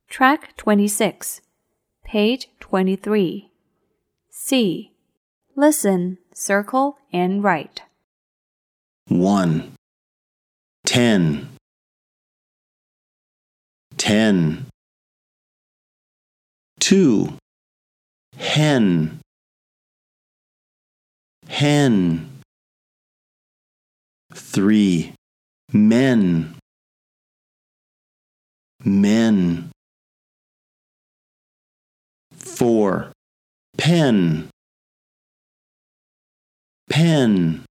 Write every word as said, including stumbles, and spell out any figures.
Track twenty-six, page twenty-three. C. Listen, circle, and write. One. Ten. Ten. Two. Hen. Hen. Three. Men. Men. Four. Pen. Pen.